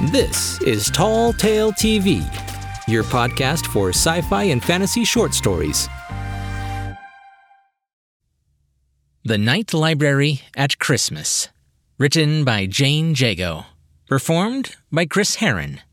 This is Tall Tale TV, your podcast for sci-fi and fantasy short stories. The Night Library at Christmas, written by Jane Jago, performed by Chris Herron.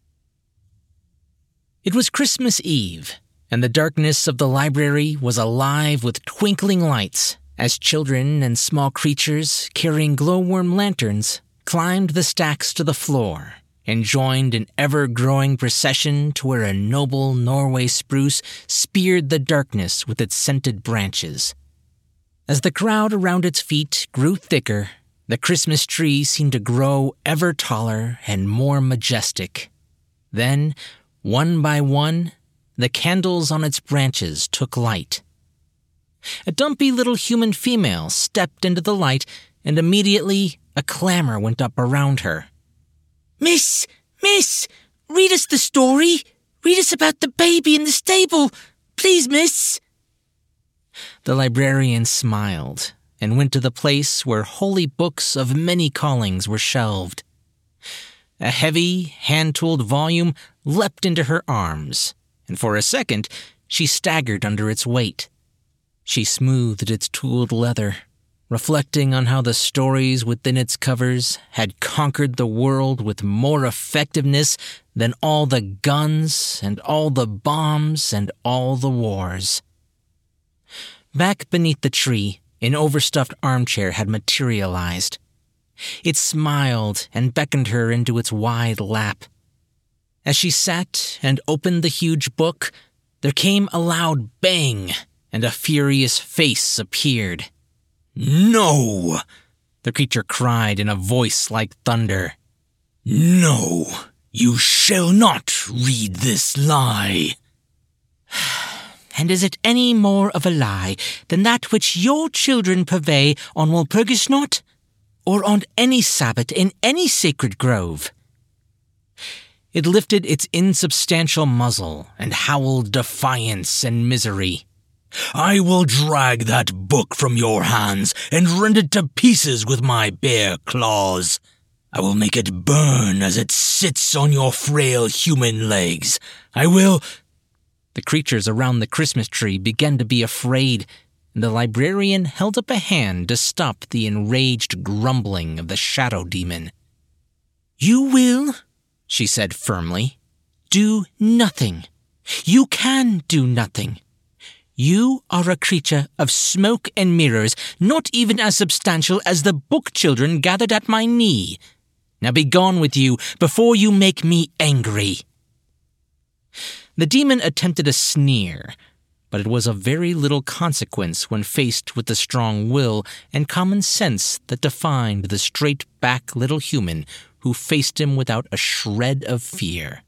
It was Christmas Eve, and the darkness of the library was alive with twinkling lights as children and small creatures carrying glowworm lanterns climbed the stacks to the floor and joined an ever-growing procession to where a noble Norway spruce speared the darkness with its scented branches. As the crowd around its feet grew thicker, the Christmas tree seemed to grow ever taller and more majestic. Then, one by one, the candles on its branches took light. A dumpy little human female stepped into the light, and immediately a clamor went up around her. Miss, read us the story. Read us about the baby in the stable. Please, miss. The librarian smiled and went to the place where holy books of many callings were shelved. A heavy, hand-tooled volume leapt into her arms, and for a second she staggered under its weight. She smoothed its tooled leather, reflecting on how the stories within its covers had conquered the world with more effectiveness than all the guns and all the bombs and all the wars. Back beneath the tree, an overstuffed armchair had materialized. It smiled and beckoned her into its wide lap. As she sat and opened the huge book, there came a loud bang, and a furious face appeared. "No!" the creature cried in a voice like thunder. "No, you shall not read this lie." And is it any more of a lie than that which your children purvey on Walpurgisnacht, or on any Sabbath in any sacred grove? It lifted its insubstantial muzzle and howled defiance and misery. "I will drag that book from your hands and rend it to pieces with my bare claws. I will make it burn as it sits on your frail human legs. I will—" The creatures around the Christmas tree began to be afraid, and the librarian held up a hand to stop the enraged grumbling of the shadow demon. "You will," she said firmly, "do nothing. You can do nothing. You are a creature of smoke and mirrors, not even as substantial as the book children gathered at my knee. Now be gone with you before you make me angry." The demon attempted a sneer, but it was of very little consequence when faced with the strong will and common sense that defined the straight-backed little human who faced him without a shred of fear.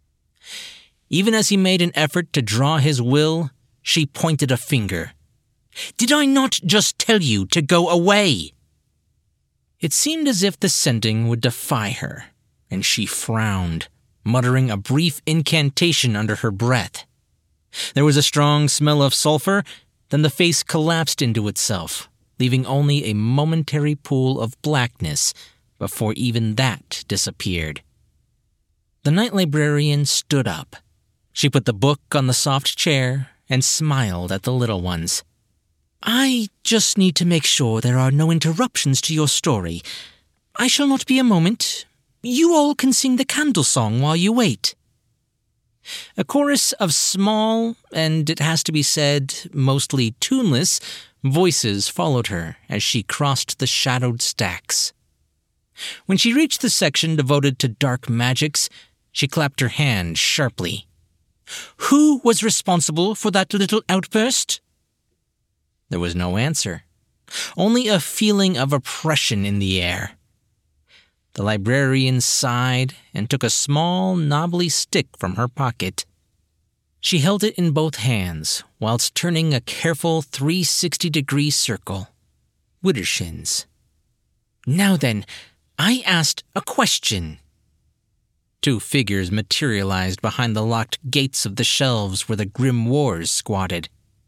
Even as he made an effort to draw his will, she pointed a finger. "Did I not just tell you to go away?" It seemed as if the sending would defy her, and she frowned, muttering a brief incantation under her breath. There was a strong smell of sulfur, then the face collapsed into itself, leaving only a momentary pool of blackness before even that disappeared. The night librarian stood up. She put the book on the soft chair and smiled at the little ones. "I just need to make sure there are no interruptions to your story. I shall not be a moment. You all can sing the candle song while you wait." A chorus of small, and it has to be said, mostly tuneless, voices followed her as she crossed the shadowed stacks. When she reached the section devoted to dark magics, she clapped her hand sharply. "Who was responsible for that little outburst?" There was no answer, only a feeling of oppression in the air. The librarian sighed and took a small, knobbly stick from her pocket. She held it in both hands whilst turning a careful 360-degree circle. Widdershins. "Now then, I asked a question." Two figures materialized behind the locked gates of the shelves where the grim wars squatted.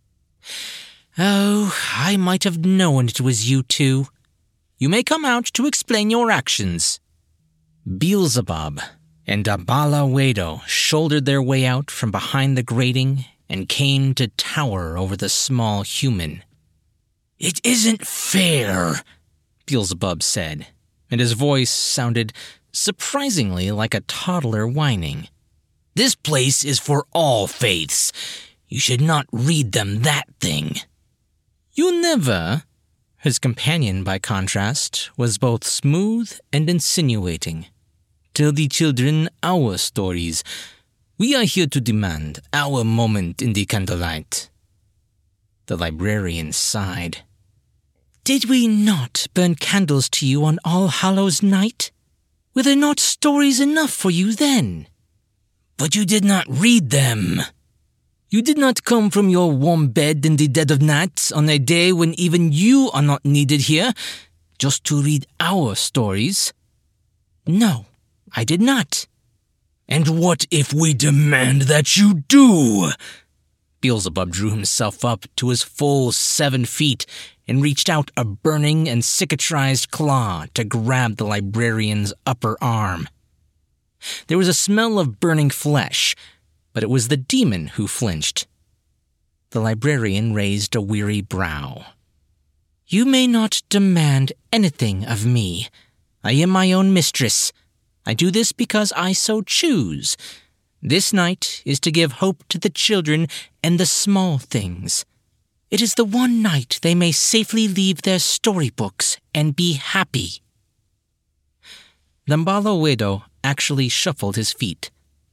"Oh, I might have known it was you two. You may come out to explain your actions." Beelzebub and Damballa Wedo shouldered their way out from behind the grating and came to tower over the small human. "It isn't fair," Beelzebub said, and his voice sounded surprisingly like a toddler whining. "This place is for all faiths. You should not read them that thing." "You never." His companion, by contrast, was both smooth and insinuating. "Tell the children our stories. We are here to demand our moment in the candlelight." The librarian sighed. "Did we not burn candles to you on All Hallows Night? Were there not stories enough for you then?" "But you did not read them." "You did not come from your warm bed in the dead of night on a day when even you are not needed here, just to read our stories." "No, I did not." "And what if we demand that you do?" Beelzebub drew himself up to his full 7 feet and reached out a burning and cicatrized claw to grab the librarian's upper arm. There was a smell of burning flesh, but it was the demon who flinched. The librarian raised a weary brow. "You may not demand anything of me. I am my own mistress. I do this because I so choose. This night is to give hope to the children and the small things. It is the one night they may safely leave their storybooks and be happy." Damballa Wedo actually shuffled his feet.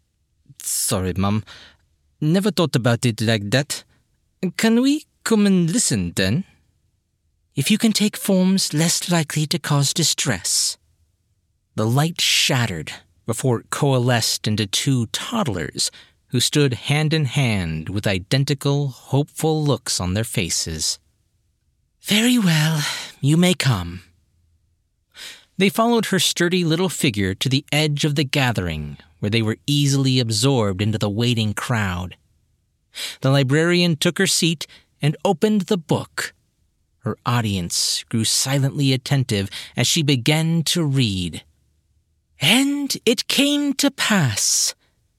"Sorry, Mum. Never thought about it like that. Can we come and listen, then?" "If you can take forms less likely to cause distress." The light shattered before it coalesced into 2 toddlers who stood hand in hand with identical, hopeful looks on their faces. "Very well, you may come." They followed her sturdy little figure to the edge of the gathering, where they were easily absorbed into the waiting crowd. The librarian took her seat and opened the book. Her audience grew silently attentive as she began to read. "And it came to pass."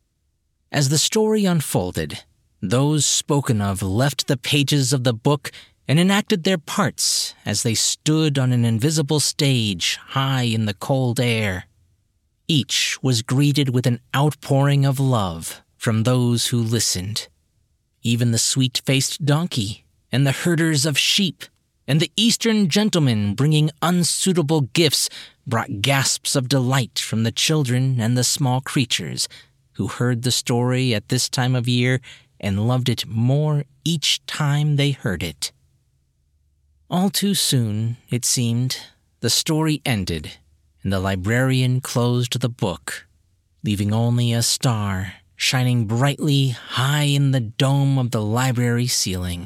As the story unfolded, those spoken of left the pages of the book and enacted their parts as they stood on an invisible stage high in the cold air. Each was greeted with an outpouring of love from those who listened. Even the sweet-faced donkey and the herders of sheep and the Eastern gentlemen bringing unsuitable gifts brought gasps of delight from the children and the small creatures who heard the story at this time of year and loved it more each time they heard it. All too soon, it seemed, the story ended, and the librarian closed the book, leaving only a star shining brightly high in the dome of the library ceiling.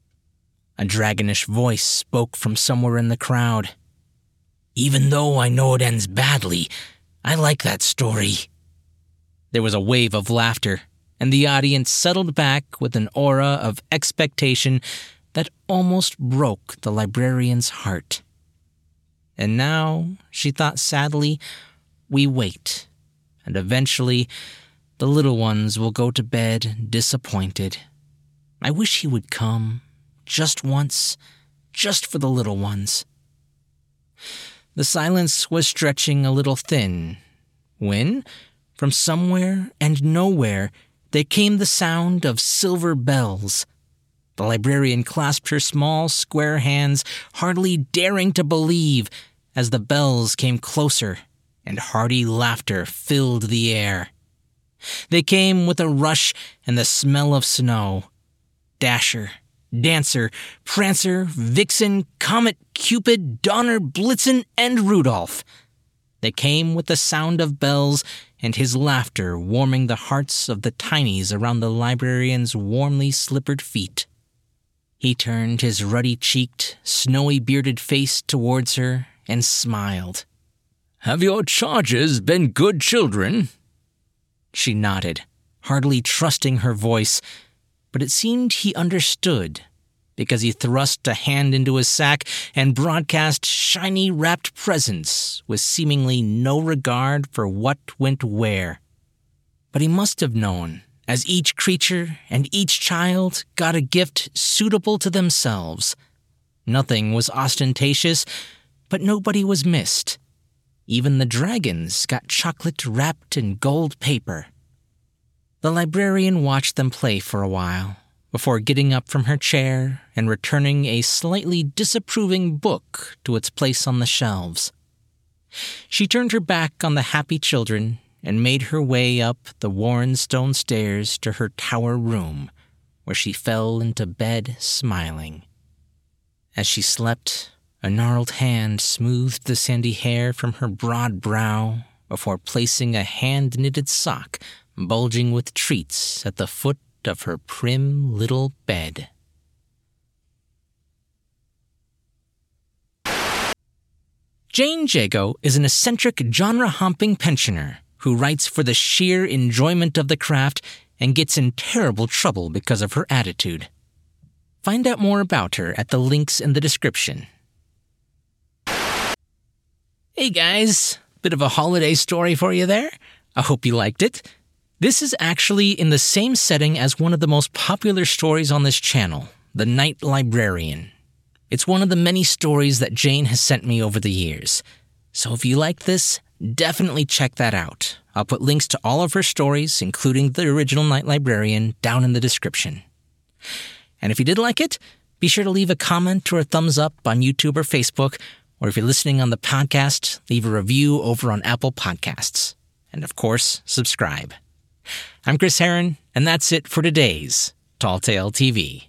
A dragonish voice spoke from somewhere in the crowd. "Even though I know it ends badly, I like that story." There was a wave of laughter, and the audience settled back with an aura of expectation that almost broke the librarian's heart. And now, she thought sadly, we wait, and eventually the little ones will go to bed disappointed. I wish he would come, just once, just for the little ones. The silence was stretching a little thin when, from somewhere and nowhere, there came the sound of silver bells. The librarian clasped her small, square hands, hardly daring to believe, as the bells came closer, and hearty laughter filled the air. They came with a rush and the smell of snow. Dasher, Dancer, Prancer, Vixen, Comet, Cupid, Donner, Blitzen, and Rudolph. They came with the sound of bells and his laughter warming the hearts of the tinies around the librarian's warmly slippered feet. He turned his ruddy-cheeked, snowy-bearded face towards her and smiled. "Have your charges been good children?" She nodded, hardly trusting her voice, but it seemed he understood, because he thrust a hand into his sack and broadcast shiny wrapped presents with seemingly no regard for what went where. But he must have known, as each creature and each child got a gift suitable to themselves. Nothing was ostentatious, but nobody was missed. Even the dragons got chocolate wrapped in gold paper. The librarian watched them play for a while, before getting up from her chair and returning a slightly disapproving book to its place on the shelves. She turned her back on the happy children and made her way up the worn stone stairs to her tower room, where she fell into bed smiling. As she slept, a gnarled hand smoothed the sandy hair from her broad brow before placing a hand-knitted sock bulging with treats at the foot of her prim little bed. Jane Jago is an eccentric genre-hopping pensioner who writes for the sheer enjoyment of the craft and gets in terrible trouble because of her attitude. Find out more about her at the links in the description. Hey guys, bit of a holiday story for you there. I hope you liked it. This is actually in the same setting as one of the most popular stories on this channel, The Night Librarian. It's one of the many stories that Jane has sent me over the years. So if you like this, definitely check that out. I'll put links to all of her stories, including the original Night Librarian, down in the description. And if you did like it, be sure to leave a comment or a thumbs up on YouTube or Facebook, or if you're listening on the podcast, leave a review over on Apple Podcasts. And of course, subscribe. I'm Chris Herron, and that's it for today's Tall Tale TV.